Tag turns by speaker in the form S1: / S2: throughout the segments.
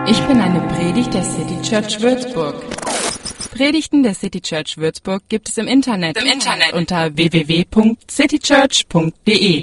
S1: Ich bin eine Predigt der City Church Würzburg. Predigten der City Church Würzburg gibt es im Internet unter www.citychurch.de.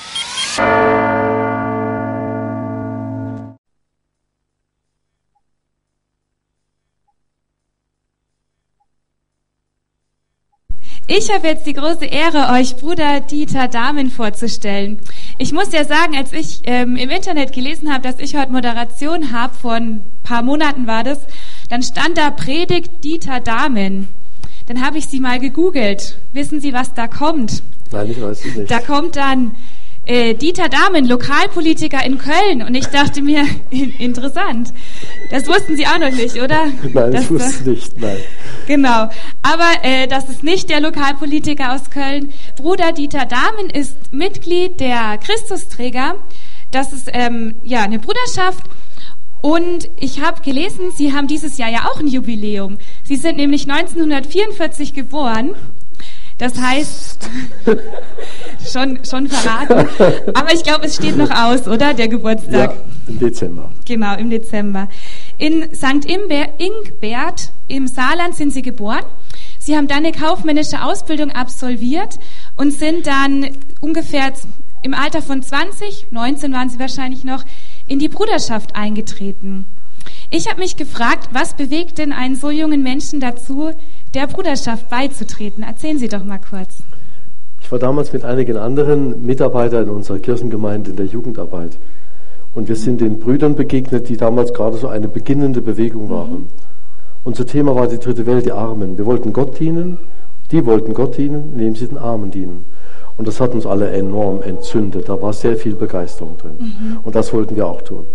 S2: Ich habe jetzt die große Ehre, euch Bruder Dieter Dahmen vorzustellen. Ich muss ja sagen, als ich im Internet gelesen habe, dass ich heute Moderation habe, vor ein paar Monaten war das, dann stand da Predigt Dieter Dahmen. Dann habe ich sie mal gegoogelt. Wissen Sie, was da kommt?
S3: Nein, ich weiß es nicht.
S2: Da kommt dann Dieter Dahmen, Lokalpolitiker in Köln. Und ich dachte mir, interessant. Das wussten Sie auch noch nicht, oder?
S3: Nein, das wusste ich nicht, nein.
S2: Genau. Aber das ist nicht der Lokalpolitiker aus Köln. Bruder Dieter Dahmen ist Mitglied der Christusträger. Das ist eine Bruderschaft. Und ich habe gelesen, Sie haben dieses Jahr ja auch ein Jubiläum. Sie sind nämlich 1944 geboren. Das heißt, schon verraten. Aber ich glaube, es steht noch aus, oder? Der Geburtstag.
S3: Ja, im Dezember.
S2: Genau, im Dezember. In St. Ingbert im Saarland sind Sie geboren. Sie haben dann eine kaufmännische Ausbildung absolviert und sind dann ungefähr im Alter von 19 waren Sie wahrscheinlich noch, in die Bruderschaft eingetreten. Ich habe mich gefragt, was bewegt denn einen so jungen Menschen dazu, der Bruderschaft beizutreten? Erzählen Sie doch mal kurz.
S3: Ich war damals mit einigen anderen Mitarbeitern in unserer Kirchengemeinde in der Jugendarbeit. Und wir sind den Brüdern begegnet, die damals gerade so eine beginnende Bewegung waren. Unser Thema war die dritte Welt, die Armen. Wir wollten Gott dienen, die wollten Gott dienen, indem sie den Armen dienen. Und das hat uns alle enorm entzündet. Da war sehr viel Begeisterung drin. Und das wollten wir auch tun.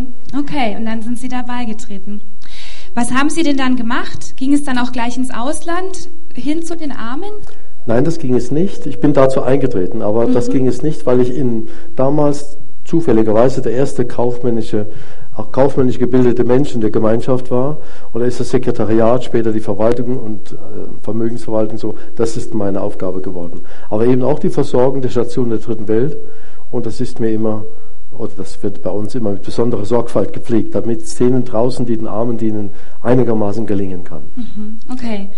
S2: Okay, und dann sind Sie dabei getreten. Was haben Sie denn dann gemacht? Ging es dann auch gleich ins Ausland, hin zu den Armen?
S3: Nein, das ging es nicht. Ich bin dazu eingetreten, aber das ging es nicht, weil ich damals zufälligerweise der erste kaufmännisch gebildete Mensch in der Gemeinschaft war. Oder ist das Sekretariat, später die Verwaltung und Vermögensverwaltung so. Das ist meine Aufgabe geworden. Aber eben auch die Versorgung der Station der dritten Welt. Und das ist mir immer, oder das wird bei uns immer mit besonderer Sorgfalt gepflegt, damit es denen draußen, die den Armen dienen, einigermaßen gelingen kann.
S2: Okay.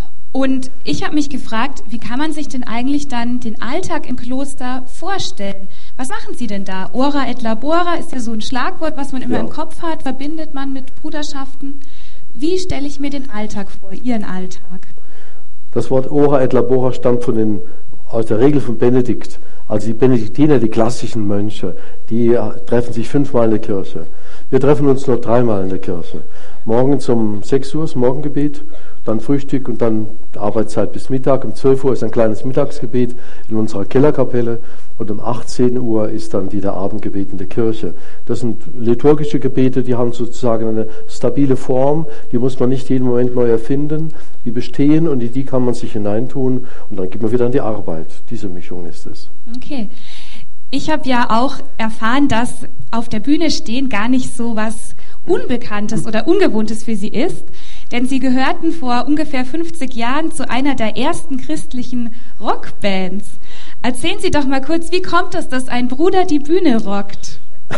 S2: Und ich habe mich gefragt, wie kann man sich denn eigentlich dann den Alltag im Kloster vorstellen? Was machen Sie denn da? Ora et labora ist ja so ein Schlagwort, was man immer im Kopf hat, verbindet man mit Bruderschaften. Wie stelle ich mir den Alltag vor, Ihren Alltag?
S3: Das Wort Ora et labora stammt aus der Regel von Benedikt. Also die Benediktiner, die klassischen Mönche, die treffen sich 5-mal in der Kirche. Wir treffen uns nur 3-mal in der Kirche. Morgens um 6 Uhr ist Morgengebet, dann Frühstück und dann Arbeitszeit bis Mittag. Um 12 Uhr ist ein kleines Mittagsgebet in unserer Kellerkapelle und um 18 Uhr ist dann wieder Abendgebet in der Kirche. Das sind liturgische Gebete, die haben sozusagen eine stabile Form, die muss man nicht jeden Moment neu erfinden, die bestehen und in die kann man sich hineintun und dann geht man wieder an die Arbeit. Diese Mischung ist es.
S2: Okay. Ich habe ja auch erfahren, dass auf der Bühne stehen gar nicht so was Unbekanntes oder Ungewohntes für Sie ist, denn Sie gehörten vor ungefähr 50 Jahren zu einer der ersten christlichen Rockbands. Erzählen Sie doch mal kurz, wie kommt es, dass ein Bruder die Bühne rockt?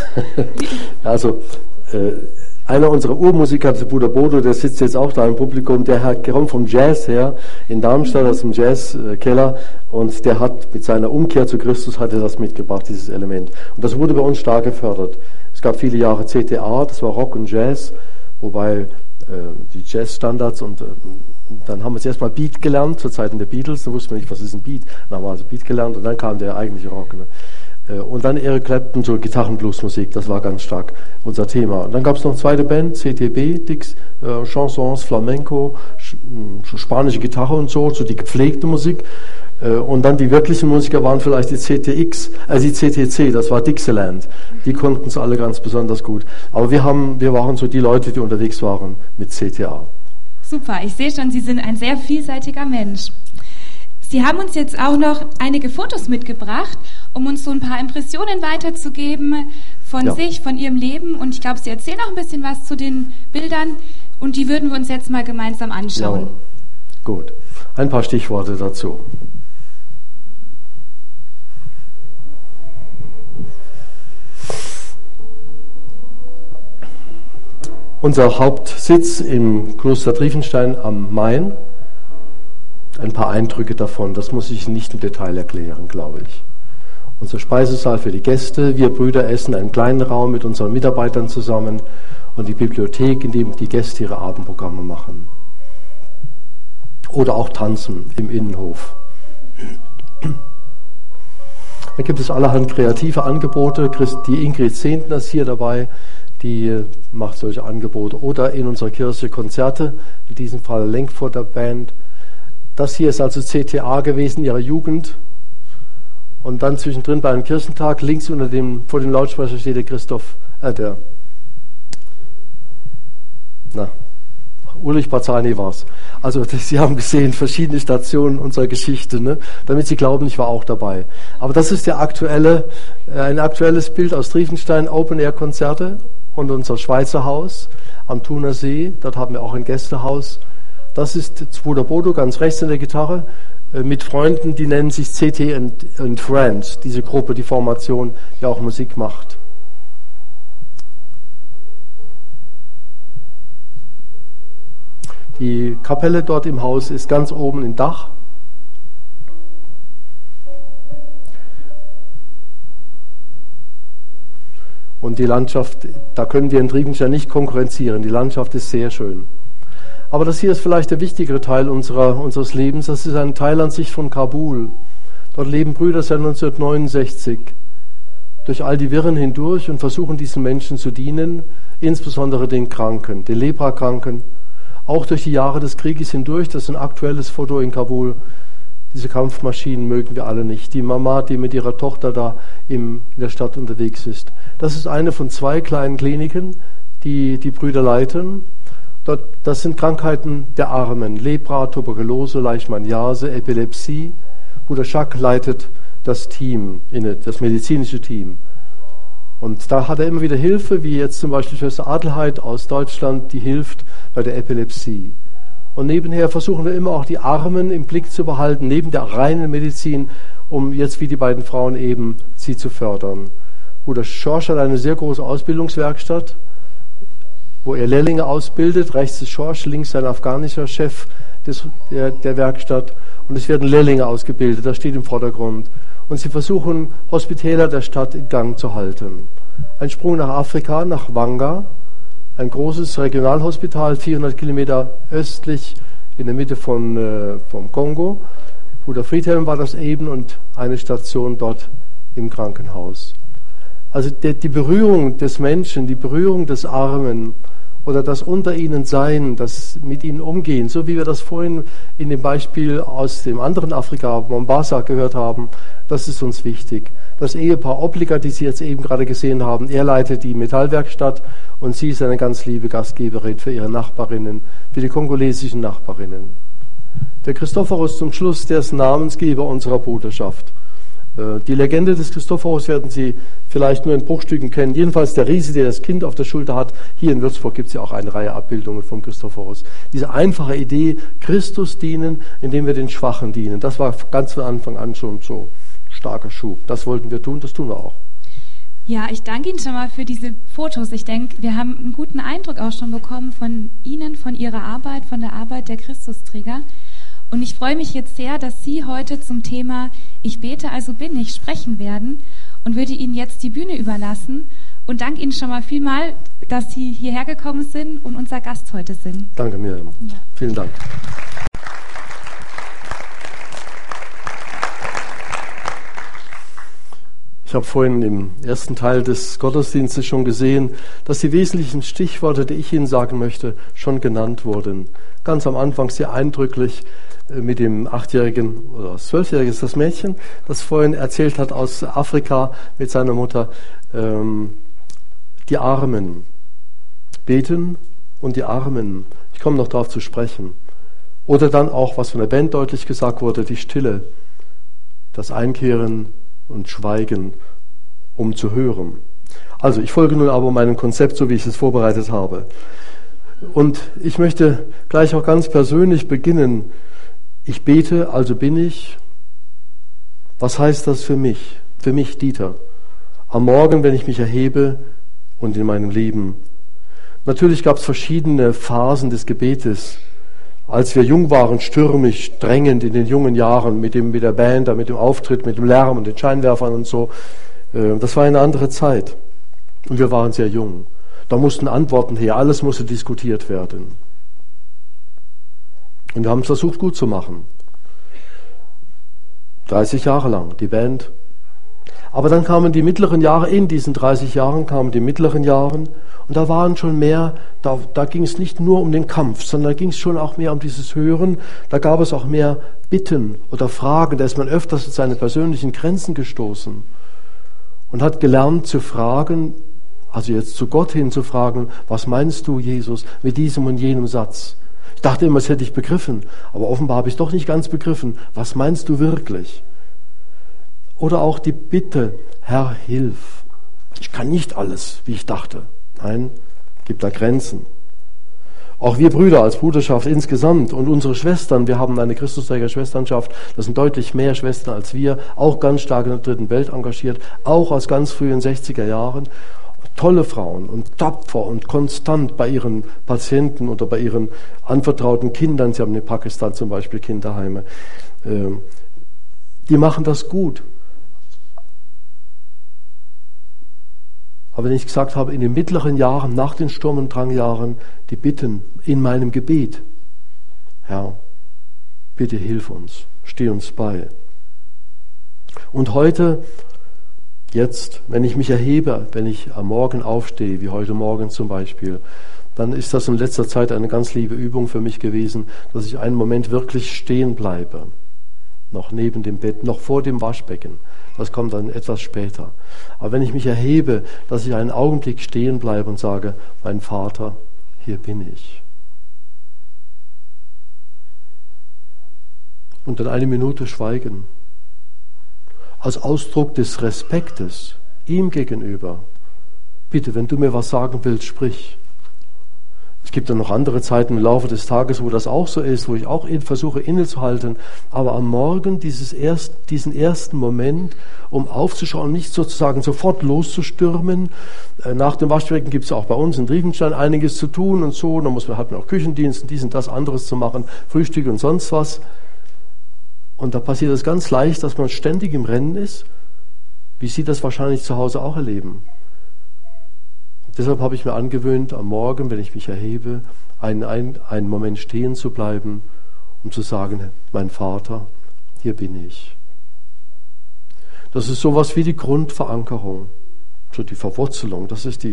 S3: Also, einer unserer Urmusiker, der Bruder Bodo, der sitzt jetzt auch da im Publikum, der kommt vom Jazz her, in Darmstadt aus dem Jazzkeller, und der hat mit seiner Umkehr zu Christus hat er das mitgebracht, dieses Element. Und das wurde bei uns stark gefördert. Es gab viele Jahre CTA, das war Rock und Jazz, wobei die Jazzstandards und dann haben wir es erstmal Beat gelernt, zur Zeiten der Beatles, da wussten wir nicht, was ist ein Beat, dann haben wir also Beat gelernt und dann kam der eigentliche Rock. Ne? Und dann Eric Clapton, so Gitarrenbluesmusik, das war ganz stark unser Thema. Und dann gab es noch eine zweite Band, CTB, Chansons, Flamenco, spanische Gitarre und so die gepflegte Musik. Und dann die wirklichen Musiker waren vielleicht die die CTC, das war Dixieland. Die konnten es alle ganz besonders gut. Aber wir waren so die Leute, die unterwegs waren mit CTA.
S2: Super, ich sehe schon, Sie sind ein sehr vielseitiger Mensch. Sie haben uns jetzt auch noch einige Fotos mitgebracht, um uns so ein paar Impressionen weiterzugeben von sich, von Ihrem Leben. Und ich glaube, Sie erzählen auch ein bisschen was zu den Bildern und die würden wir uns jetzt mal gemeinsam anschauen.
S3: Ja, gut, ein paar Stichworte dazu. Unser Hauptsitz im Kloster Triefenstein am Main. Ein paar Eindrücke davon, das muss ich nicht im Detail erklären, glaube ich. Unser Speisesaal für die Gäste, wir Brüder essen einen kleinen Raum mit unseren Mitarbeitern zusammen und die Bibliothek, in dem die Gäste ihre Abendprogramme machen. Oder auch tanzen im Innenhof. Da gibt es allerhand kreative Angebote. Die Ingrid Zehntner ist hier dabei, die macht solche Angebote. Oder in unserer Kirche Konzerte, in diesem Fall Lenkfurter Band. Das hier ist also CTA gewesen, ihrer Jugend. Und dann zwischendrin bei einem Kirchentag, links vor dem Lautsprecher steht der Ulrich Barzani war es. Also Sie haben gesehen, verschiedene Stationen unserer Geschichte, ne? Damit Sie glauben, ich war auch dabei. Aber das ist ein aktuelles Bild aus Triefenstein, Open-Air-Konzerte und unser Schweizer Haus am Thuner See. Dort haben wir auch ein Gästehaus. Das ist Bruder Bodo ganz rechts in der Gitarre mit Freunden, die nennen sich CT and Friends, diese Gruppe, die Formation, die auch Musik macht. Die Kapelle dort im Haus ist ganz oben im Dach. Und die Landschaft, da können wir in Triefenstein nicht konkurrenzieren. Die Landschaft ist sehr schön. Aber das hier ist vielleicht der wichtigere Teil unseres Lebens. Das ist ein Teil an sich von Kabul. Dort leben Brüder seit 1969 durch all die Wirren hindurch und versuchen diesen Menschen zu dienen, insbesondere den Kranken, den Leprakranken. Auch durch die Jahre des Krieges hindurch, das ist ein aktuelles Foto in Kabul. Diese Kampfmaschinen mögen wir alle nicht. Die Mama, die mit ihrer Tochter da in der Stadt unterwegs ist. Das ist eine von 2 kleinen Kliniken, die die Brüder leiten. Das sind Krankheiten der Armen. Lepra, Tuberkulose, Leishmaniase, Epilepsie. Bruder Schack leitet das Team, das medizinische Team. Und da hat er immer wieder Hilfe, wie jetzt zum Beispiel Schwester Adelheid aus Deutschland, die hilft bei der Epilepsie. Und nebenher versuchen wir immer auch die Armen im Blick zu behalten, neben der reinen Medizin, um jetzt wie die beiden Frauen eben sie zu fördern. Bruder Schorsch hat eine sehr große Ausbildungswerkstatt, wo er Lehrlinge ausbildet. Rechts ist Schorsch, links sein afghanischer Chef der Werkstatt. Und es werden Lehrlinge ausgebildet, das steht im Vordergrund. Und sie versuchen, Hospitäler der Stadt in Gang zu halten. Ein Sprung nach Afrika, nach Wanga, ein großes Regionalhospital, 400 Kilometer östlich in der Mitte vom Kongo. Bruder Friedhelm war das eben und eine Station dort im Krankenhaus. Also die Berührung des Menschen, die Berührung des Armen oder das unter ihnen Sein, das mit ihnen umgehen, so wie wir das vorhin in dem Beispiel aus dem anderen Afrika, Mombasa, gehört haben, das ist uns wichtig. Das Ehepaar Obliger, die Sie jetzt eben gerade gesehen haben, er leitet die Metallwerkstatt und sie ist eine ganz liebe Gastgeberin für ihre Nachbarinnen, für die kongolesischen Nachbarinnen. Der Christophorus zum Schluss, der ist Namensgeber unserer Bruderschaft. Die Legende des Christophorus werden Sie vielleicht nur in Bruchstücken kennen. Jedenfalls der Riese, der das Kind auf der Schulter hat. Hier in Würzburg gibt es ja auch eine Reihe Abbildungen vom Christophorus. Diese einfache Idee, Christus dienen, indem wir den Schwachen dienen. Das war ganz von Anfang an schon so starker Schub. Das wollten wir tun, das tun wir auch.
S2: Ja, ich danke Ihnen schon mal für diese Fotos. Ich denke, wir haben einen guten Eindruck auch schon bekommen von Ihnen, von Ihrer Arbeit, von der Arbeit der Christusträger. Und ich freue mich jetzt sehr, dass Sie heute zum Thema Ich bete, also bin ich sprechen werden und würde Ihnen jetzt die Bühne überlassen und danke Ihnen schon mal vielmal, dass Sie hierher gekommen sind und unser Gast heute sind.
S3: Danke, Miriam. Ja. Vielen Dank. Ich habe vorhin im ersten Teil des Gottesdienstes schon gesehen, dass die wesentlichen Stichworte, die ich Ihnen sagen möchte, schon genannt wurden. Ganz am Anfang sehr eindrücklich mit dem 8-jährigen oder 12-jährigen ist das Mädchen, das vorhin erzählt hat aus Afrika mit seiner Mutter, die Armen. Beten und die Armen. Ich komme noch darauf zu sprechen. Oder dann auch, was von der Band deutlich gesagt wurde, die Stille, das Einkehren und Schweigen, um zu hören. Also ich folge nun aber meinem Konzept, so wie ich es vorbereitet habe. Und ich möchte gleich auch ganz persönlich beginnen. Ich bete, also bin ich. Was heißt das für mich? Für mich, Dieter. Am Morgen, wenn ich mich erhebe und in meinem Leben. Natürlich gab es verschiedene Phasen des Gebetes. Als wir jung waren, stürmisch, drängend in den jungen Jahren mit der Band, mit dem Auftritt, mit dem Lärm und den Scheinwerfern und so. Das war eine andere Zeit. Und wir waren sehr jung. Da mussten Antworten her, alles musste diskutiert werden. Und wir haben es versucht, gut zu machen. 30 Jahre lang, die Band. Aber dann kamen die mittleren Jahre, in diesen 30 Jahren kamen die mittleren Jahren. Und da waren schon mehr, da ging es nicht nur um den Kampf, sondern da ging es schon auch mehr um dieses Hören. Da gab es auch mehr Bitten oder Fragen. Da ist man öfters an seine persönlichen Grenzen gestoßen und hat gelernt zu fragen, also jetzt zu Gott hin zu fragen, was meinst du, Jesus, mit diesem und jenem Satz? Ich dachte immer, das hätte ich begriffen, aber offenbar habe ich es doch nicht ganz begriffen. Was meinst du wirklich? Oder auch die Bitte, Herr, hilf. Ich kann nicht alles, wie ich dachte. Nein, gibt da Grenzen. Auch wir Brüder als Bruderschaft insgesamt und unsere Schwestern, wir haben eine Christusträger-Schwesternschaft, das sind deutlich mehr Schwestern als wir, auch ganz stark in der Dritten Welt engagiert, auch aus ganz frühen 60er Jahren. Tolle Frauen und tapfer und konstant bei ihren Patienten oder bei ihren anvertrauten Kindern, sie haben in Pakistan zum Beispiel Kinderheime, die machen das gut. Aber wenn ich gesagt habe, in den mittleren Jahren, nach den Sturm- und Drangjahren, die Bitten in meinem Gebet, Herr, bitte hilf uns, steh uns bei. Und heute, jetzt, wenn ich mich erhebe, wenn ich am Morgen aufstehe, wie heute Morgen zum Beispiel, dann ist das in letzter Zeit eine ganz liebe Übung für mich gewesen, dass ich einen Moment wirklich stehen bleibe. Noch neben dem Bett, noch vor dem Waschbecken. Das kommt dann etwas später. Aber wenn ich mich erhebe, dass ich einen Augenblick stehen bleibe und sage, mein Vater, hier bin ich. Und dann eine Minute schweigen. Als Ausdruck des Respektes ihm gegenüber. Bitte, wenn du mir was sagen willst, sprich. Es gibt dann noch andere Zeiten im Laufe des Tages, wo das auch so ist, wo ich auch versuche innezuhalten. Aber am Morgen diesen ersten Moment, um aufzuschauen, nicht sozusagen sofort loszustürmen. Nach dem Waschbecken gibt es auch bei uns in Riefenstein einiges zu tun und so. Dann hat man auch Küchendienst, dies und das, anderes zu machen, Frühstück und sonst was. Und da passiert es ganz leicht, dass man ständig im Rennen ist, wie Sie das wahrscheinlich zu Hause auch erleben. Deshalb habe ich mir angewöhnt, am Morgen, wenn ich mich erhebe, einen Moment stehen zu bleiben, um zu sagen, mein Vater, hier bin ich. Das ist sowas wie die Grundverankerung, so die Verwurzelung. Das ist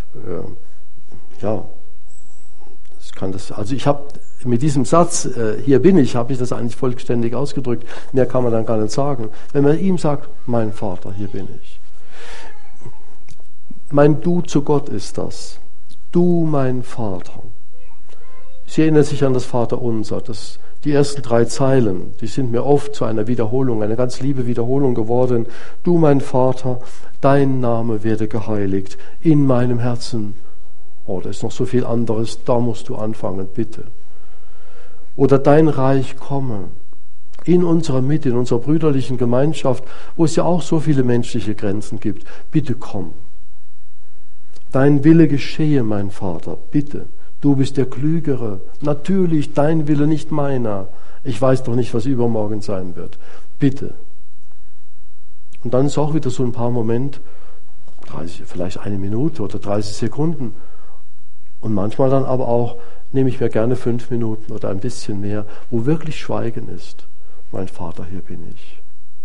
S3: also ich habe mit diesem Satz, hier bin ich, habe ich das eigentlich vollständig ausgedrückt. Mehr kann man dann gar nicht sagen. Wenn man ihm sagt, mein Vater, hier bin ich. Mein Du zu Gott ist das. Du, mein Vater. Sie erinnert sich an das Vaterunser. Die ersten 3 Zeilen, die sind mir oft zu einer Wiederholung, eine ganz liebe Wiederholung geworden. Du, mein Vater, dein Name werde geheiligt in meinem Herzen. Oh, da ist noch so viel anderes, da musst du anfangen, bitte. Oder dein Reich komme in unserer Mitte, in unserer brüderlichen Gemeinschaft, wo es ja auch so viele menschliche Grenzen gibt. Bitte komm. Dein Wille geschehe, mein Vater, bitte. Du bist der Klügere. Natürlich, dein Wille, nicht meiner. Ich weiß doch nicht, was übermorgen sein wird. Bitte. Und dann ist auch wieder so ein paar Momente, 30, vielleicht eine Minute oder 30 Sekunden. Und manchmal dann aber auch, nehme ich mir gerne 5 Minuten oder ein bisschen mehr, wo wirklich Schweigen ist. Mein Vater, hier bin ich.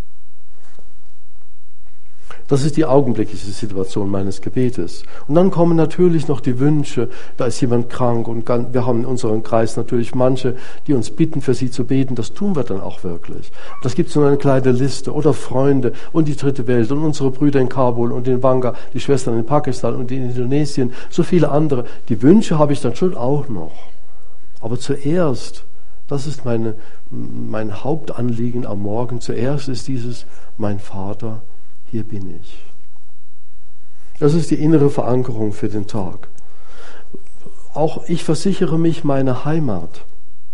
S3: Das ist die augenblickliche Situation meines Gebetes. Und dann kommen natürlich noch die Wünsche. Da ist jemand krank und wir haben in unserem Kreis natürlich manche, die uns bitten, für sie zu beten. Das tun wir dann auch wirklich. Das gibt es nur eine kleine Liste. Oder Freunde und die Dritte Welt und unsere Brüder in Kabul und in Wanga, die Schwestern in Pakistan und in Indonesien, so viele andere. Die Wünsche habe ich dann schon auch noch. Aber zuerst, das ist mein Hauptanliegen am Morgen, zuerst ist dieses, mein Vater, hier bin ich. Das ist die innere Verankerung für den Tag. Auch ich versichere mich meine Heimat.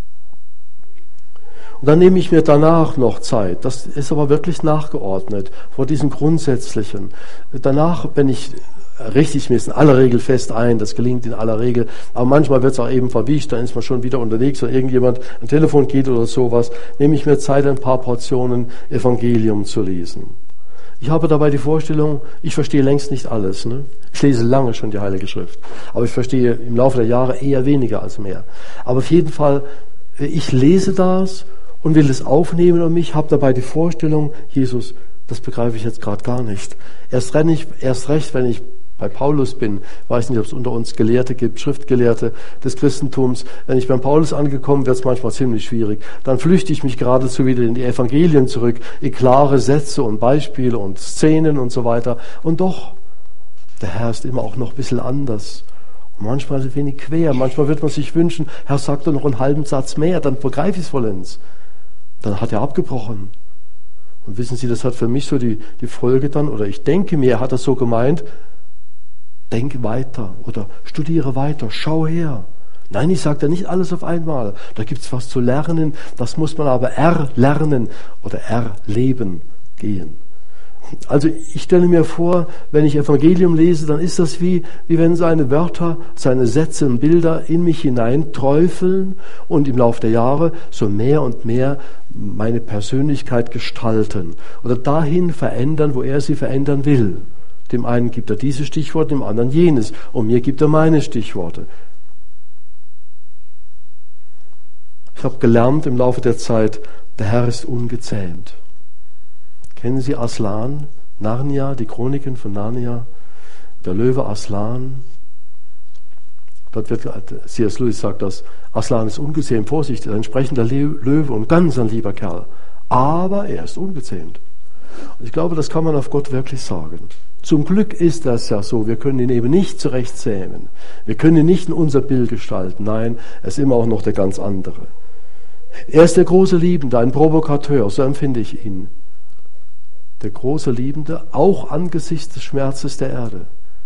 S3: Und dann nehme ich mir danach noch Zeit. Das ist aber wirklich nachgeordnet vor diesem Grundsätzlichen. Danach, wenn ich richte ich mir es in aller Regel fest ein, das gelingt in aller Regel, aber manchmal wird es auch eben verwischt, dann ist man schon wieder unterwegs oder irgendjemand ein Telefon geht oder sowas, nehme ich mir Zeit, ein paar Portionen Evangelium zu lesen. Ich habe dabei die Vorstellung, ich verstehe längst nicht alles. Ne? Ich lese lange schon die Heilige Schrift, aber ich verstehe im Laufe der Jahre eher weniger als mehr. Aber auf jeden Fall, ich lese das und will es aufnehmen und mich, habe dabei die Vorstellung, Jesus, das begreife ich jetzt gerade gar nicht. Erst recht, wenn ich bei Paulus bin, weiß nicht, ob es unter uns Gelehrte gibt, Schriftgelehrte des Christentums. Wenn ich beim Paulus angekommen, wird es manchmal ziemlich schwierig. Dann flüchte ich mich geradezu wieder in die Evangelien zurück, in klare Sätze und Beispiele und Szenen und so weiter. Und doch, der Herr ist immer auch noch ein bisschen anders. Und manchmal ein wenig quer. Manchmal wird man sich wünschen, Herr, sag doch noch einen halben Satz mehr, dann begreife ich es vollends. Dann hat er abgebrochen. Und wissen Sie, das hat für mich so die Folge dann, oder ich denke mir, er hat das so gemeint, denk weiter oder studiere weiter, schau her. Nein, ich sage da nicht alles auf einmal. Da gibt's was zu lernen, das muss man aber erlernen oder erleben gehen. Also ich stelle mir vor, wenn ich Evangelium lese, dann ist das wie wenn seine Wörter, seine Sätze und Bilder in mich hineinträufeln und im Laufe der Jahre so mehr und mehr meine Persönlichkeit gestalten oder dahin verändern, wo er sie verändern will. Dem einen gibt er diese Stichworte, dem anderen jenes. Und mir gibt er meine Stichworte. Ich habe gelernt im Laufe der Zeit, der Herr ist ungezähmt. Kennen Sie Aslan, Narnia, die Chroniken von Narnia? Der Löwe Aslan. Dort wird, C.S. Lewis sagt das, Aslan ist ungezähmt, Vorsicht, ein entsprechender Löwe und ganz ein lieber Kerl. Aber er ist ungezähmt. Und ich glaube, das kann man auf Gott wirklich sagen. Zum Glück ist das ja so, wir können ihn eben nicht zurechtzähmen. Wir können ihn nicht in unser Bild gestalten. Nein, er ist immer auch noch der ganz andere. Er ist der große Liebende, ein Provokateur, so empfinde ich ihn. Der große Liebende, auch angesichts des Schmerzes der Erde.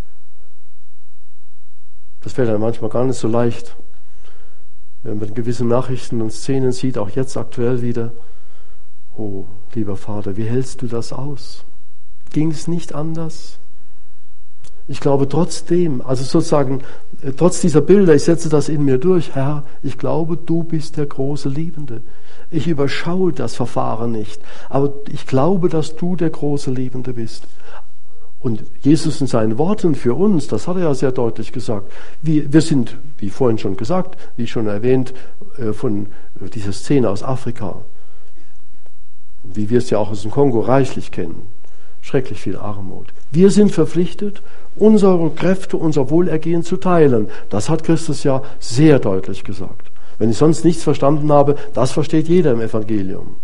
S3: Das fällt einem manchmal gar nicht so leicht, wenn man gewisse Nachrichten und Szenen sieht, auch jetzt aktuell wieder. Oh, lieber Vater, wie hältst du das aus? Ging es nicht anders? Ich glaube trotzdem, also sozusagen, trotz dieser Bilder, ich setze das in mir durch, Herr, ich glaube, du bist der große Liebende. Ich überschaue das Verfahren nicht, aber ich glaube, dass du der große Liebende bist. Und Jesus in seinen Worten für uns, das hat er ja sehr deutlich gesagt, wir sind, wie vorhin schon gesagt, wie schon erwähnt, von dieser Szene aus Afrika, wie wir es ja auch aus dem Kongo reichlich kennen. Schrecklich viel Armut. Wir sind verpflichtet, unsere Kräfte, unser Wohlergehen zu teilen. Das hat Christus ja sehr deutlich gesagt. Wenn ich sonst nichts verstanden habe, das versteht jeder im Evangelium.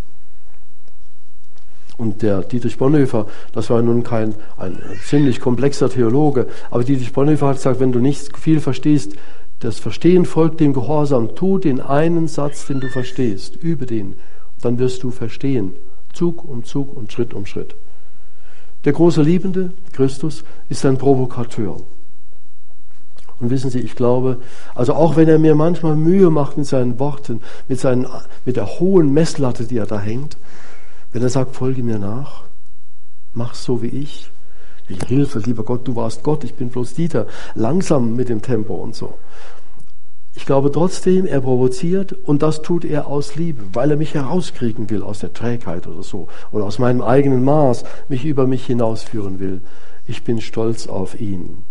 S3: Und der Dietrich Bonhoeffer, das war nun ein ziemlich komplexer Theologe, aber Dietrich Bonhoeffer hat gesagt, wenn du nicht viel verstehst, das Verstehen folgt dem Gehorsam. Tu den einen Satz, den du verstehst, übe den, dann wirst du verstehen. Zug um Zug und Schritt um Schritt. Der große Liebende, Christus, ist ein Provokateur. Und wissen Sie, ich glaube, also auch wenn er mir manchmal Mühe macht mit seinen Worten, mit der hohen Messlatte, die er da hängt, wenn er sagt, folge mir nach, mach so wie ich. Hilfe, lieber Gott, du warst Gott, ich bin bloß Dieter, langsam mit dem Tempo und so. Ich glaube trotzdem, er provoziert und das tut er aus Liebe, weil er mich herauskriegen will aus der Trägheit oder so oder aus meinem eigenen Maß, mich über mich hinausführen will. Ich bin stolz auf ihn.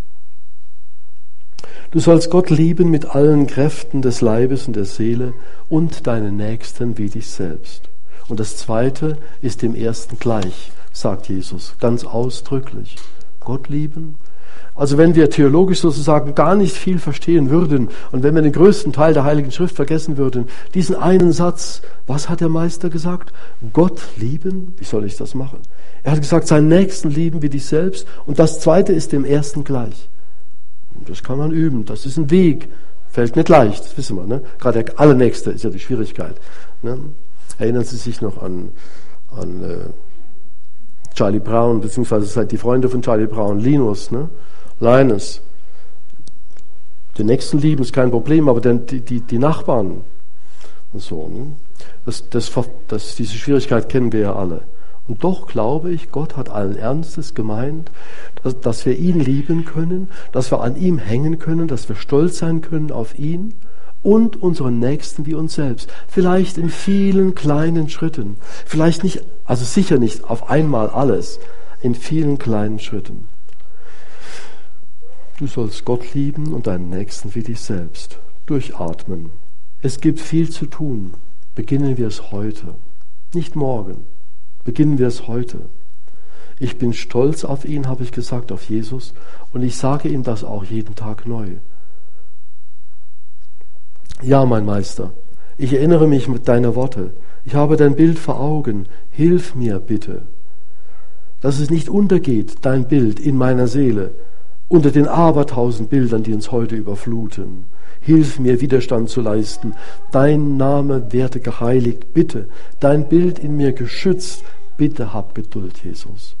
S3: Du sollst Gott lieben mit allen Kräften des Leibes und der Seele und deinen Nächsten wie dich selbst. Und das Zweite ist dem Ersten gleich, sagt Jesus, ganz ausdrücklich. Gott lieben. Also wenn wir theologisch sozusagen gar nicht viel verstehen würden und wenn wir den größten Teil der Heiligen Schrift vergessen würden, diesen einen Satz, was hat der Meister gesagt? Gott lieben, wie soll ich das machen? Er hat gesagt, seinen Nächsten lieben wie dich selbst und das Zweite ist dem Ersten gleich. Das kann man üben, das ist ein Weg, fällt nicht leicht, das wissen wir. Ne? Gerade der Allernächste ist ja die Schwierigkeit. Ne? Erinnern Sie sich noch an Charlie Brown, beziehungsweise die Freunde von Charlie Brown, Linus, Linus. Den Nächsten lieben ist kein Problem, aber die Nachbarn und so. Ne? Diese Schwierigkeit kennen wir ja alle. Und doch glaube ich, Gott hat allen Ernstes gemeint, dass wir ihn lieben können, dass wir an ihm hängen können, dass wir stolz sein können auf ihn und unseren Nächsten wie uns selbst. Vielleicht in vielen kleinen Schritten. Vielleicht nicht, also sicher nicht auf einmal alles, in vielen kleinen Schritten. Du sollst Gott lieben und deinen Nächsten wie dich selbst. Durchatmen. Es gibt viel zu tun. Beginnen wir es heute. Nicht morgen. Beginnen wir es heute. Ich bin stolz auf ihn, habe ich gesagt, auf Jesus. Und ich sage ihm das auch jeden Tag neu. Ja, mein Meister, ich erinnere mich mit deiner Worte. Ich habe dein Bild vor Augen. Hilf mir bitte, dass es nicht untergeht, dein Bild in meiner Seele, unter den abertausend Bildern, die uns heute überfluten. Hilf mir, Widerstand zu leisten. Dein Name werde geheiligt, bitte. Dein Bild in mir geschützt. Bitte hab Geduld, Jesus.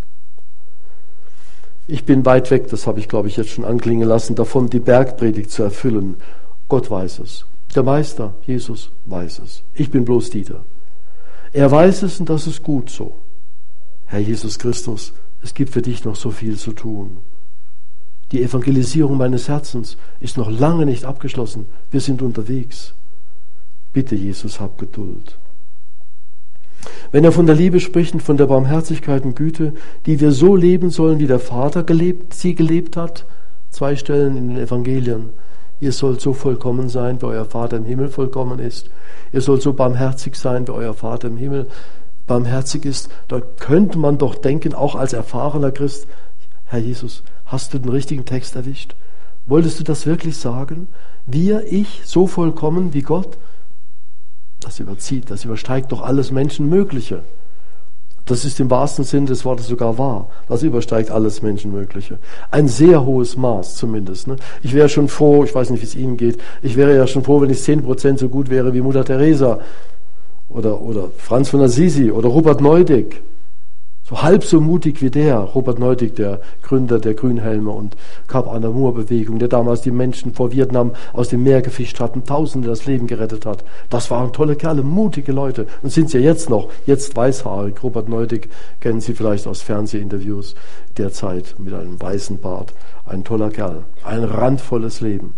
S3: Ich bin weit weg, das habe ich, glaube ich, jetzt schon anklingen lassen, davon die Bergpredigt zu erfüllen. Gott weiß es. Der Meister, Jesus, weiß es. Ich bin bloß Dieter. Er weiß es und das ist gut so. Herr Jesus Christus, es gibt für dich noch so viel zu tun. Die Evangelisierung meines Herzens ist noch lange nicht abgeschlossen. Wir sind unterwegs. Bitte, Jesus, hab Geduld. Wenn er von der Liebe spricht und von der Barmherzigkeit und Güte, die wir so leben sollen, wie der Vater sie gelebt hat, 2 Stellen in den Evangelien. Ihr sollt so vollkommen sein, wie euer Vater im Himmel vollkommen ist. Ihr sollt so barmherzig sein, wie euer Vater im Himmel barmherzig ist. Da könnte man doch denken, auch als erfahrener Christ, Herr Jesus, hast du den richtigen Text erwischt? Wolltest du das wirklich sagen? Ich, so vollkommen wie Gott? Das übersteigt doch alles Menschenmögliche. Das ist im wahrsten Sinn des Wortes sogar wahr. Das übersteigt alles Menschenmögliche. Ein sehr hohes Maß zumindest. Ne? Ich wäre schon froh, ich weiß nicht, wie es Ihnen geht, ich wäre ja schon froh, wenn ich 10% so gut wäre wie Mutter Teresa oder Franz von Assisi oder Rupert Neudig. So halb so mutig wie der, Rupert Neudig, der Gründer der Grünhelme und Cap Anamur-Bewegung, der damals die Menschen vor Vietnam aus dem Meer gefischt hat und Tausende das Leben gerettet hat. Das waren tolle Kerle, mutige Leute und sind sie ja jetzt noch, jetzt weißhaarig. Rupert Neudig kennen Sie vielleicht aus Fernsehinterviews der Zeit mit einem weißen Bart. Ein toller Kerl, ein randvolles Leben.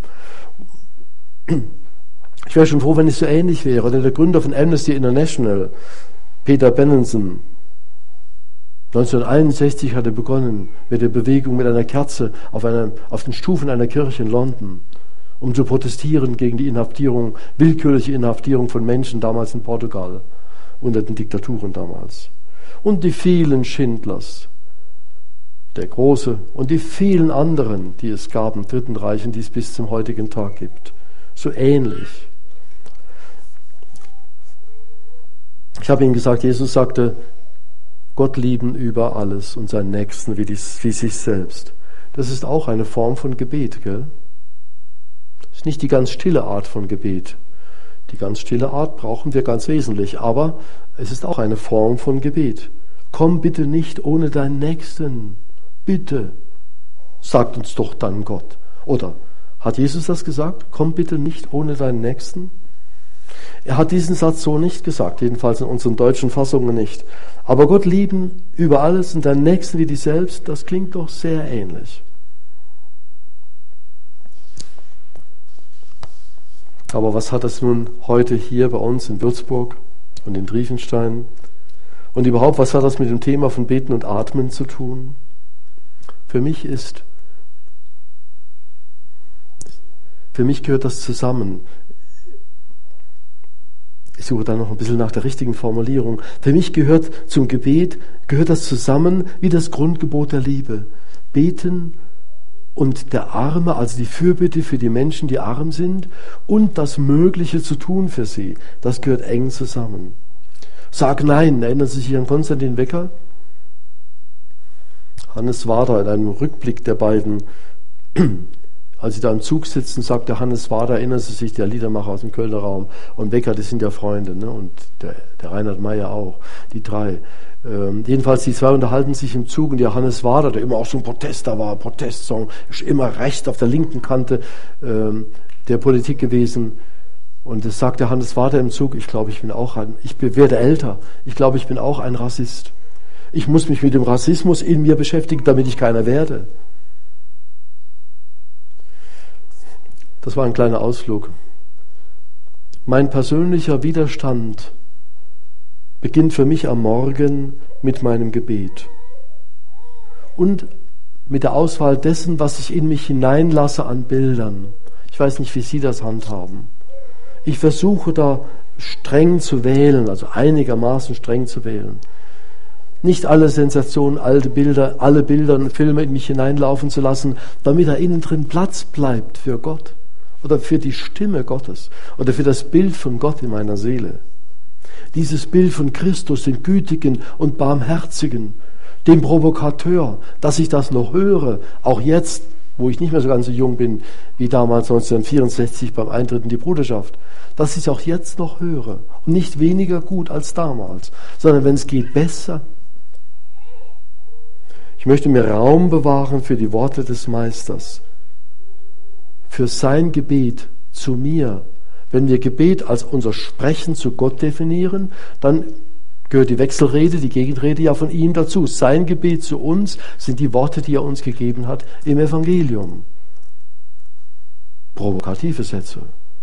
S3: Ich wäre schon froh, wenn ich so ähnlich wäre. Oder der Gründer von Amnesty International, Peter Benenson, 1961 hat er begonnen mit der Bewegung mit einer Kerze auf den Stufen einer Kirche in London, um zu protestieren gegen die willkürliche Inhaftierung von Menschen damals in Portugal, unter den Diktaturen damals. Und die vielen Schindlers, der Große und die vielen anderen, die es gab im Dritten Reich und die es bis zum heutigen Tag gibt. So ähnlich. Ich habe Ihnen gesagt, Jesus sagte, Gott lieben über alles und seinen Nächsten wie sich selbst. Das ist auch eine Form von Gebet, gell? Das ist nicht die ganz stille Art von Gebet. Die ganz stille Art brauchen wir ganz wesentlich, aber es ist auch eine Form von Gebet. Komm bitte nicht ohne deinen Nächsten. Bitte, sagt uns doch dann Gott. Oder hat Jesus das gesagt? Komm bitte nicht ohne deinen Nächsten. Er hat diesen Satz so nicht gesagt, jedenfalls in unseren deutschen Fassungen nicht. Aber Gott lieben über alles und deinen Nächsten wie dich selbst, das klingt doch sehr ähnlich. Aber was hat das nun heute hier bei uns in Würzburg und in Triefenstein? Und überhaupt, was hat das mit dem Thema von Beten und Atmen zu tun? Für mich gehört das zusammen. Ich suche da noch ein bisschen nach der richtigen Formulierung. Für mich gehört zum Gebet, das zusammen wie das Grundgebot der Liebe. Beten und der Arme, also die Fürbitte für die Menschen, die arm sind, und das Mögliche zu tun für sie, das gehört eng zusammen. Sag Nein, erinnern Sie sich an Konstantin Wecker? Hannes Wader in einem Rückblick der beiden, als sie da im Zug sitzen, sagt der Hannes Wader, erinnern Sie sich, der Liedermacher aus dem Kölner Raum, und Wecker, das sind ja Freunde, ne? Und der Reinhard Meyer auch, die drei. Jedenfalls, die zwei unterhalten sich im Zug und der Hannes Wader, der immer auch so ein Protester war, Protestsong, ist immer rechts auf der linken Kante der Politik gewesen. Und das sagt der Hannes Wader im Zug, ich werde älter, ich glaube, ich bin auch ein Rassist. Ich muss mich mit dem Rassismus in mir beschäftigen, damit ich keiner werde. Das war ein kleiner Ausflug. Mein persönlicher Widerstand beginnt für mich am Morgen mit meinem Gebet und mit der Auswahl dessen, was ich in mich hineinlasse an Bildern. Ich weiß nicht, wie Sie das handhaben. Ich versuche da streng zu wählen, also einigermaßen streng zu wählen. Nicht alle Sensationen, alle Bilder und Filme in mich hineinlaufen zu lassen, damit da innen drin Platz bleibt für Gott oder für die Stimme Gottes oder für das Bild von Gott in meiner Seele. Dieses Bild von Christus, den Gütigen und Barmherzigen, dem Provokateur, dass ich das noch höre, auch jetzt, wo ich nicht mehr so ganz so jung bin, wie damals 1964 beim Eintritt in die Bruderschaft, dass ich es auch jetzt noch höre. Und nicht weniger gut als damals, sondern wenn es geht, besser. Ich möchte mir Raum bewahren für die Worte des Meisters, für sein Gebet zu mir. Wenn wir Gebet als unser Sprechen zu Gott definieren, dann gehört die Wechselrede, die Gegenrede ja von ihm dazu. Sein Gebet zu uns sind die Worte, die er uns gegeben hat im Evangelium. Provokative Sätze.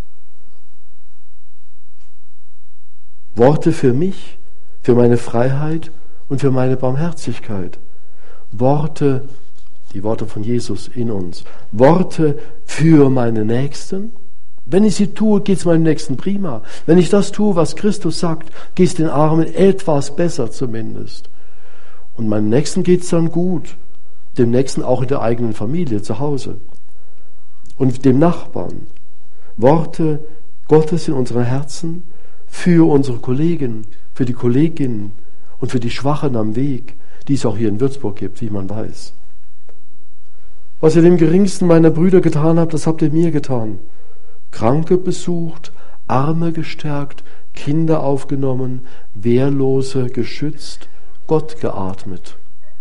S3: Worte für mich, für meine Freiheit und für meine Barmherzigkeit. Worte, die Worte von Jesus in uns. Worte für meine Nächsten. Wenn ich sie tue, geht es meinem Nächsten prima. Wenn ich das tue, was Christus sagt, geht es den Armen etwas besser zumindest. Und meinem Nächsten geht es dann gut. Dem Nächsten auch in der eigenen Familie, zu Hause. Und dem Nachbarn. Worte Gottes in unseren Herzen für unsere Kollegen, für die Kolleginnen und für die Schwachen am Weg, die es auch hier in Würzburg gibt, wie man weiß. Was ihr dem geringsten meiner Brüder getan habt, das habt ihr mir getan. Kranke besucht, Arme gestärkt, Kinder aufgenommen, Wehrlose geschützt, Gott geatmet.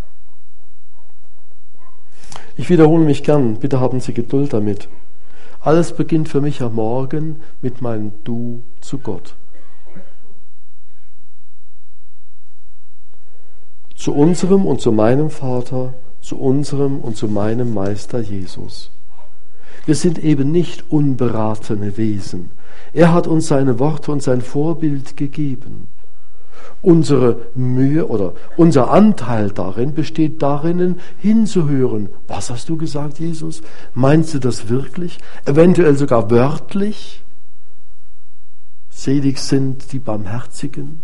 S3: Ich wiederhole mich gern, bitte haben Sie Geduld damit. Alles beginnt für mich am Morgen mit meinem Du zu Gott. Zu unserem und zu meinem Vater, zu unserem und zu meinem Meister Jesus. Wir sind eben nicht unberatene Wesen. Er hat uns seine Worte und sein Vorbild gegeben. Unsere Mühe oder unser Anteil darin besteht darin, hinzuhören. Was hast du gesagt, Jesus? Meinst du das wirklich? Eventuell sogar wörtlich? Selig sind die Barmherzigen.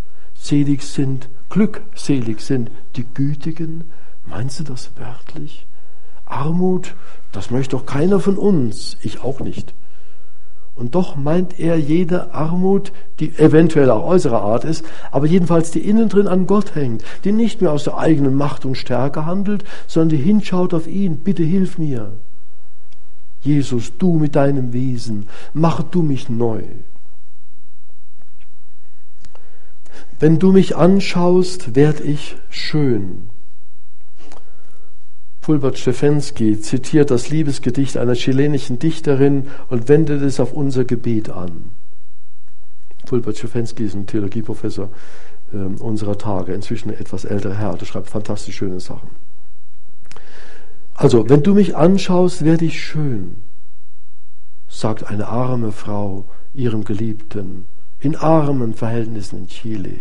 S3: Glückselig sind die Gütigen. Meinst du das wörtlich? Armut, das möchte doch keiner von uns, ich auch nicht. Und doch meint er jede Armut, die eventuell auch äußerer Art ist, aber jedenfalls die innen drin an Gott hängt, die nicht mehr aus der eigenen Macht und Stärke handelt, sondern die hinschaut auf ihn, bitte hilf mir. Jesus, du mit deinem Wesen, mach du mich neu. Wenn du mich anschaust, werd ich schön. Fulbert Stefensky zitiert das Liebesgedicht einer chilenischen Dichterin und wendet es auf unser Gebet an. Fulbert Stefensky ist ein Theologieprofessor unserer Tage, inzwischen ein etwas älterer Herr, der schreibt fantastisch schöne Sachen. Also, wenn du mich anschaust, werde ich schön, sagt eine arme Frau ihrem Geliebten, in armen Verhältnissen in Chile.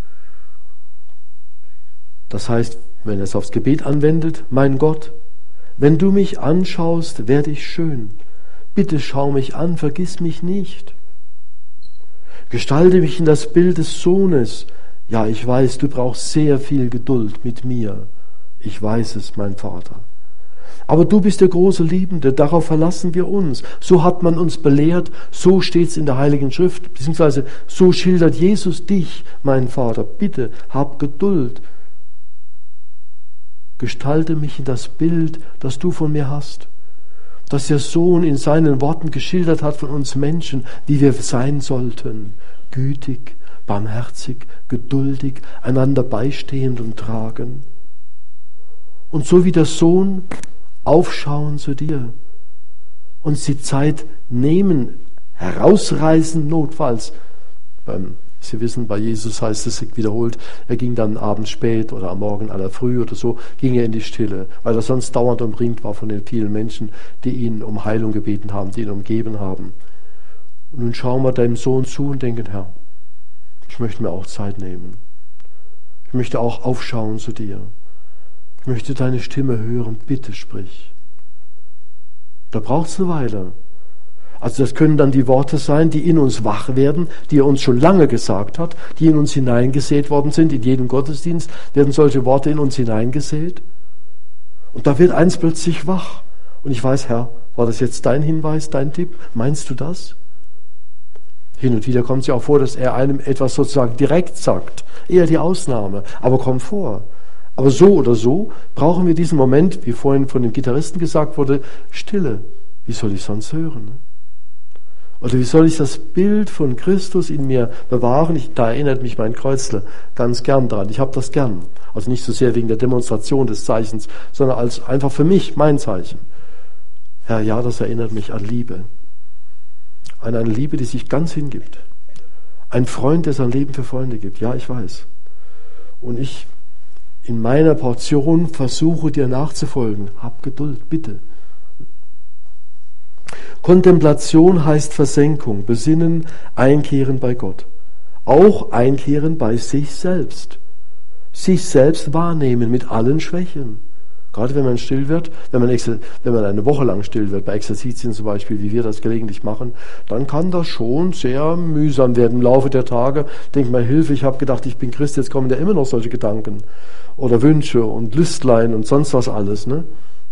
S3: Das heißt, wenn er es aufs Gebet anwendet, mein Gott, wenn du mich anschaust, werde ich schön. Bitte schau mich an, vergiss mich nicht. Gestalte mich in das Bild des Sohnes. Ja, ich weiß, du brauchst sehr viel Geduld mit mir. Ich weiß es, mein Vater. Aber du bist der große Liebende, darauf verlassen wir uns. So hat man uns belehrt, so steht es in der Heiligen Schrift, beziehungsweise so schildert Jesus dich, mein Vater. Bitte, hab Geduld. Gestalte mich in das Bild, das du von mir hast, das der Sohn in seinen Worten geschildert hat von uns Menschen, wie wir sein sollten, gütig, barmherzig, geduldig, einander beistehend und tragen. Und so wie der Sohn aufschauen zu dir, uns die Zeit nehmen, herausreißen notfalls, beim Sie wissen, bei Jesus heißt es wiederholt, er ging dann abends spät oder am Morgen aller früh oder so, ging er in die Stille, weil er sonst dauernd umringt war von den vielen Menschen, die ihn um Heilung gebeten haben, die ihn umgeben haben. Und nun schauen wir deinem Sohn zu und denken, Herr, ich möchte mir auch Zeit nehmen. Ich möchte auch aufschauen zu dir. Ich möchte deine Stimme hören, bitte sprich. Da braucht es eine Weile. Also das können dann die Worte sein, die in uns wach werden, die er uns schon lange gesagt hat, die in uns hineingesät worden sind. In jedem Gottesdienst werden solche Worte in uns hineingesät. Und da wird eins plötzlich wach. Und ich weiß, Herr, war das jetzt dein Hinweis, dein Tipp? Meinst du das? Hin und wieder kommt es ja auch vor, dass er einem etwas sozusagen direkt sagt. Eher die Ausnahme, aber kommt vor. Aber so oder so brauchen wir diesen Moment, wie vorhin von dem Gitarristen gesagt wurde, Stille. Wie soll ich sonst hören? Ne? Oder wie soll ich das Bild von Christus in mir bewahren? Da erinnert mich mein Kreuzle ganz gern dran. Ich habe das gern. Also nicht so sehr wegen der Demonstration des Zeichens, sondern als einfach für mich mein Zeichen. Herr, ja, das erinnert mich an Liebe. An eine Liebe, die sich ganz hingibt. Ein Freund, der sein Leben für Freunde gibt. Ja, ich weiß. Und ich in meiner Portion versuche dir nachzufolgen. Hab Geduld, bitte. Kontemplation heißt Versenkung, Besinnen, Einkehren bei Gott. Auch Einkehren bei sich selbst. Sich selbst wahrnehmen mit allen Schwächen. Gerade wenn man still wird, wenn man eine Woche lang still wird, bei Exerzitien zum Beispiel, wie wir das gelegentlich machen, dann kann das schon sehr mühsam werden im Laufe der Tage. Denkt man, Hilfe, ich habe gedacht, ich bin Christ, jetzt kommen ja immer noch solche Gedanken oder Wünsche und Lüstlein und sonst was alles. Ne?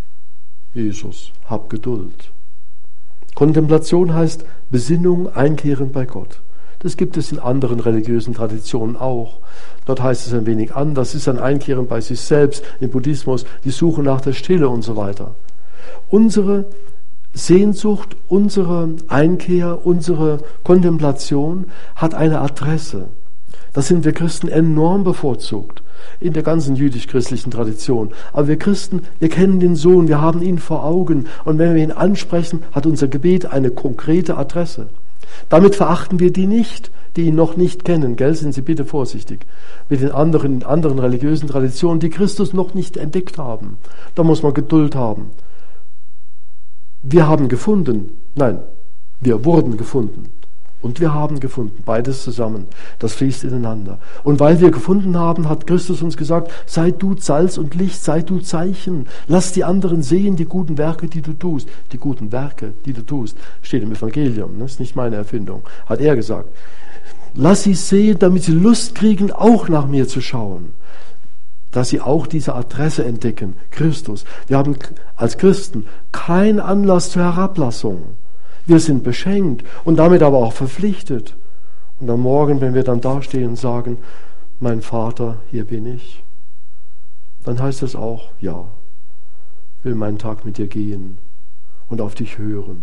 S3: Jesus, hab Geduld. Kontemplation heißt Besinnung, Einkehren bei Gott. Das gibt es in anderen religiösen Traditionen auch. Dort heißt es ein wenig anders. Das ist ein Einkehren bei sich selbst, im Buddhismus, die Suche nach der Stille und so weiter. Unsere Sehnsucht, unsere Einkehr, unsere Kontemplation hat eine Adresse. Das sind wir Christen enorm bevorzugt in der ganzen jüdisch-christlichen Tradition. Aber wir Christen, wir kennen den Sohn, wir haben ihn vor Augen. Und wenn wir ihn ansprechen, hat unser Gebet eine konkrete Adresse. Damit verachten wir die nicht, die ihn noch nicht kennen. Gell? Sind Sie bitte vorsichtig mit den anderen religiösen Traditionen, die Christus noch nicht entdeckt haben. Da muss man Geduld haben. Wir haben gefunden. Nein, wir wurden gefunden. Und wir haben gefunden, beides zusammen. Das fließt ineinander. Und weil wir gefunden haben, hat Christus uns gesagt, sei du Salz und Licht, sei du Zeichen. Lass die anderen sehen, die guten Werke, die du tust. Die guten Werke, die du tust, steht im Evangelium. Das ist nicht meine Erfindung, hat er gesagt. Lass sie sehen, damit sie Lust kriegen, auch nach mir zu schauen. Dass sie auch diese Adresse entdecken, Christus. Wir haben als Christen keinen Anlass zur Herablassung. Wir sind beschenkt und damit aber auch verpflichtet. Und am Morgen, wenn wir dann dastehen und sagen, mein Vater, hier bin ich, dann heißt es auch, ja, ich will meinen Tag mit dir gehen und auf dich hören.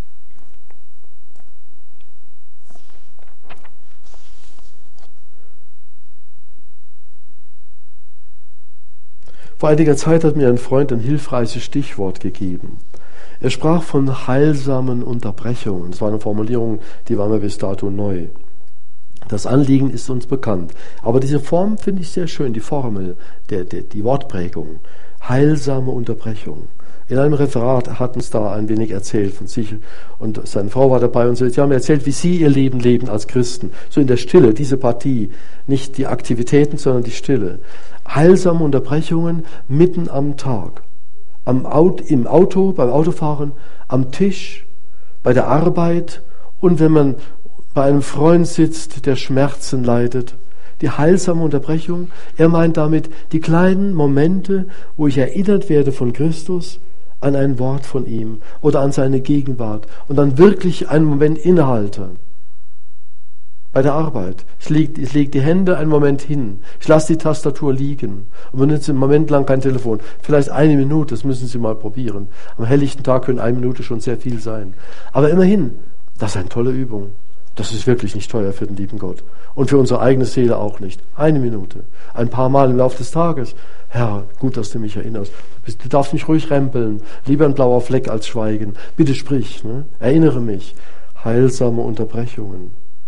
S3: Vor einiger Zeit hat mir ein Freund ein hilfreiches Stichwort gegeben. Er sprach von heilsamen Unterbrechungen. Das war eine Formulierung, die war mir bis dato neu. Das Anliegen ist uns bekannt. Aber diese Form finde ich sehr schön, die Formel, die Wortprägung. Heilsame Unterbrechung. In einem Referat hat uns da ein wenig erzählt von sich und seine Frau war dabei und sie haben erzählt, wie sie ihr Leben leben als Christen. So in der Stille, diese Partie. Nicht die Aktivitäten, sondern die Stille. Heilsame Unterbrechungen mitten am Tag. Im Auto, beim Autofahren, am Tisch, bei der Arbeit und wenn man bei einem Freund sitzt, der Schmerzen leidet. Die heilsame Unterbrechung, er meint damit die kleinen Momente, wo ich erinnert werde von Christus an ein Wort von ihm oder an seine Gegenwart und dann wirklich einen Moment innehalte. Bei der Arbeit. Ich leg die Hände einen Moment hin. Ich lasse die Tastatur liegen und benutze einen Moment lang kein Telefon. Vielleicht 1 Minute, das müssen Sie mal probieren. Am helllichten Tag können 1 Minute schon sehr viel sein. Aber immerhin, das ist eine tolle Übung. Das ist wirklich nicht teuer für den lieben Gott. Und für unsere eigene Seele auch nicht. 1 Minute. Ein paar Mal im Laufe des Tages. Herr, gut, dass du mich erinnerst. Du darfst mich ruhig rempeln. Lieber ein blauer Fleck als schweigen. Bitte sprich. Ne? Erinnere mich. Heilsame Unterbrechungen.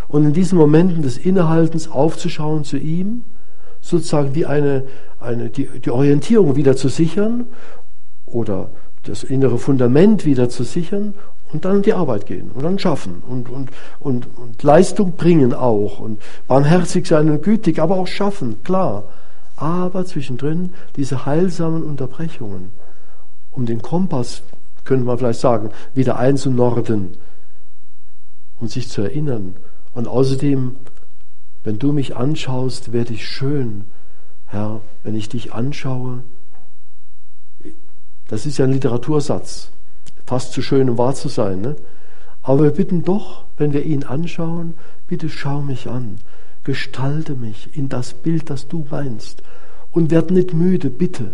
S3: Und in diesen Momenten des Innehaltens aufzuschauen zu ihm, sozusagen wie die Orientierung wieder zu sichern oder das innere Fundament wieder zu sichern und dann in die Arbeit gehen und dann schaffen und Leistung bringen auch und barmherzig sein und gütig, aber auch schaffen, klar. Aber zwischendrin diese heilsamen Unterbrechungen, um den Kompass, könnte man vielleicht sagen, wieder einzunorden, um sich zu erinnern. Und außerdem, wenn du mich anschaust, werde ich schön, Herr, wenn ich dich anschaue. Das ist ja ein Literatursatz, fast zu schön, um wahr zu sein. Ne? Aber wir bitten doch, wenn wir ihn anschauen, bitte schau mich an, gestalte mich in das Bild, das du meinst und werd nicht müde, bitte.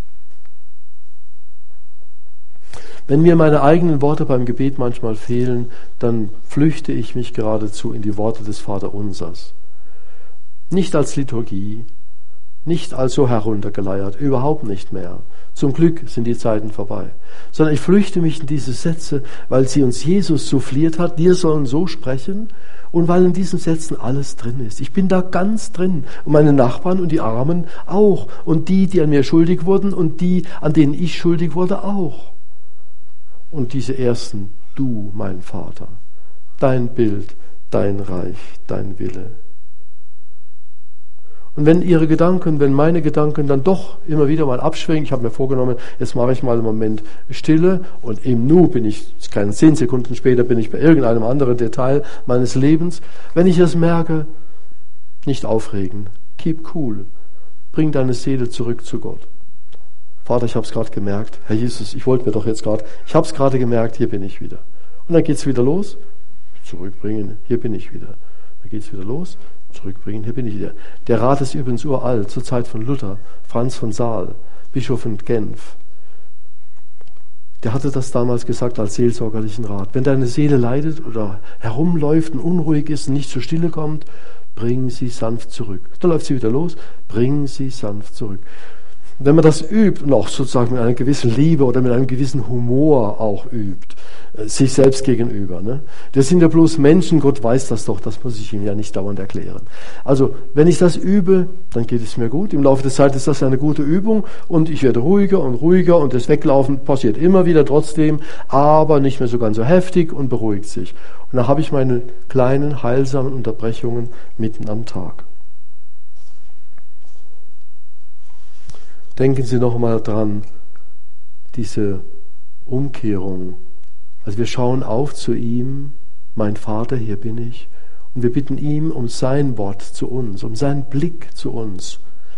S3: Wenn mir meine eigenen Worte beim Gebet manchmal fehlen, dann flüchte ich mich geradezu in die Worte des Vaterunsers. Nicht als Liturgie, nicht als so heruntergeleiert, überhaupt nicht mehr. Zum Glück sind die Zeiten vorbei. Sondern ich flüchte mich in diese Sätze, weil sie uns Jesus souffliert hat, wir sollen so sprechen und weil in diesen Sätzen alles drin ist. Ich bin da ganz drin und meine Nachbarn und die Armen auch und die an mir schuldig wurden und die, an denen ich schuldig wurde, auch. Und diese ersten, du, mein Vater, dein Bild, dein Reich, dein Wille. Und wenn meine Gedanken dann doch immer wieder mal abschwingen, ich habe mir vorgenommen, jetzt mache ich mal einen Moment Stille und im Nu bin ich, keine 10 Sekunden später bin ich bei irgendeinem anderen Detail meines Lebens. Wenn ich das merke, nicht aufregen, keep cool, bring deine Seele zurück zu Gott. Vater, ich habe es gerade gemerkt, Herr Jesus, ich habe es gerade gemerkt, hier bin ich wieder. Und dann geht es wieder los, zurückbringen, hier bin ich wieder. Dann geht es wieder los, zurückbringen, hier bin ich wieder. Der Rat ist übrigens uralt, zur Zeit von Luther, Franz von Sales, Bischof von Genf. Der hatte das damals gesagt als seelsorgerlichen Rat. Wenn deine Seele leidet oder herumläuft und unruhig ist und nicht zur Stille kommt, bring sie sanft zurück. Dann läuft sie wieder los, bring sie sanft zurück. Wenn man das übt, noch sozusagen mit einer gewissen Liebe oder mit einem gewissen Humor auch übt, sich selbst gegenüber. Ne? Das sind ja bloß Menschen, Gott weiß das doch, das muss ich ihm ja nicht dauernd erklären. Also, wenn ich das übe, dann geht es mir gut. Im Laufe der Zeit ist das eine gute Übung und ich werde ruhiger und das Weglaufen passiert immer wieder trotzdem, aber nicht mehr so ganz so heftig und beruhigt sich. Und dann habe ich meine kleinen, heilsamen Unterbrechungen mitten am Tag. Denken Sie noch mal dran, diese Umkehrung. Also wir schauen auf zu ihm, mein Vater, hier bin ich, und wir bitten ihm um sein Wort zu uns, um seinen Blick zu uns.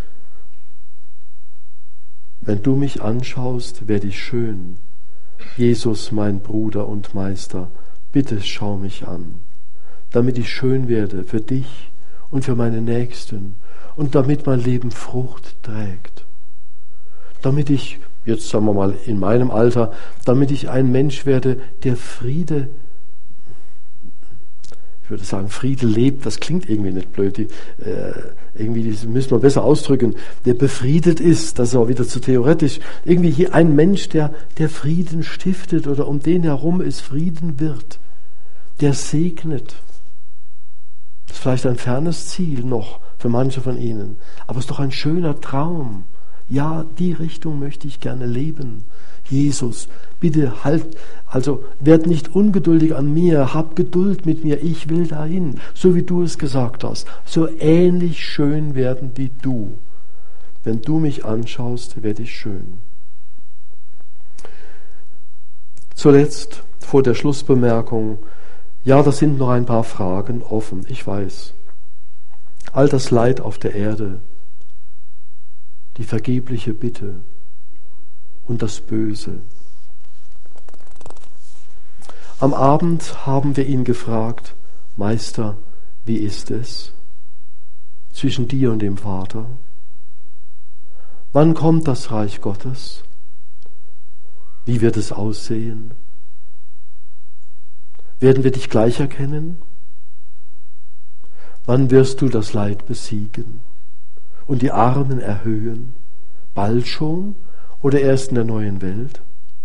S3: Wenn du mich anschaust, werde ich schön. Jesus, mein Bruder und Meister, bitte schau mich an, damit ich schön werde für dich und für meine Nächsten und damit mein Leben Frucht trägt. Damit ich, jetzt sagen wir mal in meinem Alter, damit ich ein Mensch werde, der Friede, ich würde sagen Friede lebt, das klingt irgendwie nicht blöd, irgendwie das müssen wir besser ausdrücken, der befriedet ist, das ist auch wieder zu theoretisch, irgendwie hier ein Mensch, der Frieden stiftet oder um den herum es Frieden wird, der segnet. Das ist vielleicht ein fernes Ziel noch für manche von Ihnen, aber es ist doch ein schöner Traum. Ja, die Richtung möchte ich gerne leben. Jesus, bitte werd nicht ungeduldig an mir, hab Geduld mit mir, ich will dahin, so wie du es gesagt hast, so ähnlich schön werden wie du. Wenn du mich anschaust, werde ich schön. Zuletzt, vor der Schlussbemerkung, ja, da sind noch ein paar Fragen offen, ich weiß. All das Leid auf der Erde, die vergebliche Bitte und das Böse. Am Abend haben wir ihn gefragt, Meister, wie ist es zwischen dir und dem Vater? Wann kommt das Reich Gottes? Wie wird es aussehen? Werden wir dich gleich erkennen? Wann wirst du das Leid besiegen und die Armen erhöhen? Bald schon oder erst in der neuen Welt?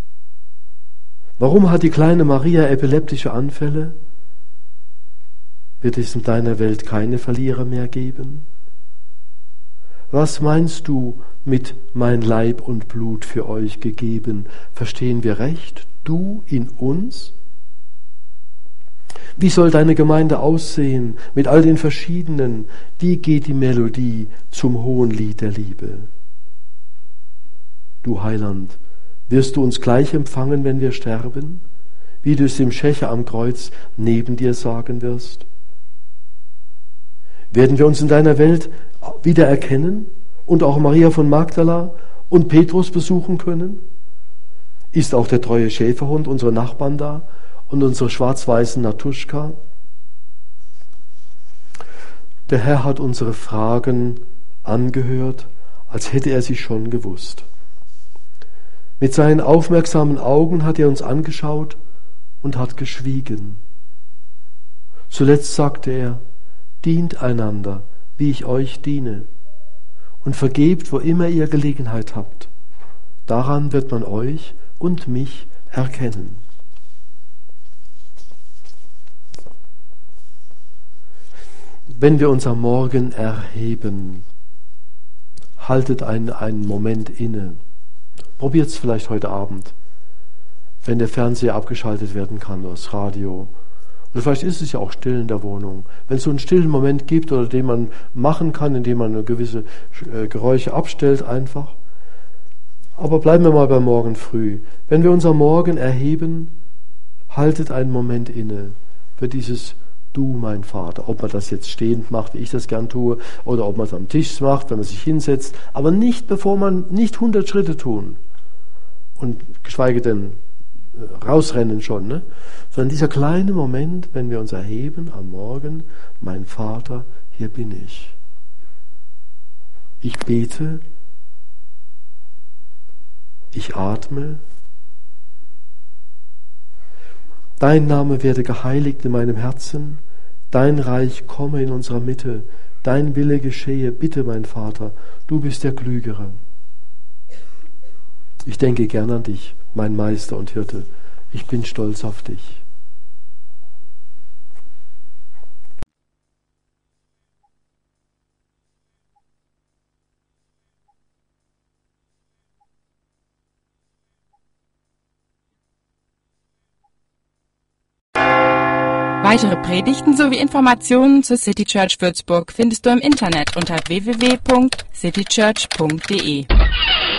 S3: Warum hat die kleine Maria epileptische Anfälle? Wird es in deiner Welt keine Verlierer mehr geben? Was meinst du mit mein Leib und Blut für euch gegeben? Verstehen wir recht? Du in uns? Wie soll deine Gemeinde aussehen mit all den verschiedenen? Wie geht die Melodie zum hohen Lied der Liebe? Du Heiland, wirst du uns gleich empfangen, wenn wir sterben, wie du es dem Schächer am Kreuz neben dir sagen wirst? Werden wir uns in deiner Welt wieder erkennen und auch Maria von Magdala und Petrus besuchen können? Ist auch der treue Schäferhund unserer Nachbarn da und unsere schwarz-weißen Natuschka? Der Herr hat unsere Fragen angehört, als hätte er sie schon gewusst. Mit seinen aufmerksamen Augen hat er uns angeschaut und hat geschwiegen. Zuletzt sagte er: Dient einander, wie ich euch diene, und vergebt, wo immer ihr Gelegenheit habt. Daran wird man euch und mich erkennen. Wenn wir uns am Morgen erheben, haltet einen Moment inne. Probiert es vielleicht heute Abend, wenn der Fernseher abgeschaltet werden kann oder das Radio. Oder vielleicht ist es ja auch still in der Wohnung. Wenn es so einen stillen Moment gibt, oder den man machen kann, indem man gewisse Geräusche abstellt einfach. Aber bleiben wir mal beim Morgen früh. Wenn wir uns am Morgen erheben, haltet einen Moment inne für dieses Du, mein Vater. Ob man das jetzt stehend macht, wie ich das gern tue, oder ob man es am Tisch macht, wenn man sich hinsetzt. Aber nicht 100 Schritte tun. Und geschweige denn rausrennen schon, ne? Sondern dieser kleine Moment, wenn wir uns erheben am Morgen: Mein Vater, hier bin ich. Ich bete, ich atme. Dein Name werde geheiligt in meinem Herzen, dein Reich komme in unserer Mitte, dein Wille geschehe, bitte mein Vater, du bist der Klügere. Ich denke gern an dich, mein Meister und Hirte, ich bin stolz auf dich.
S1: Weitere Predigten sowie Informationen zur City Church Würzburg findest du im Internet unter www.citychurch.de.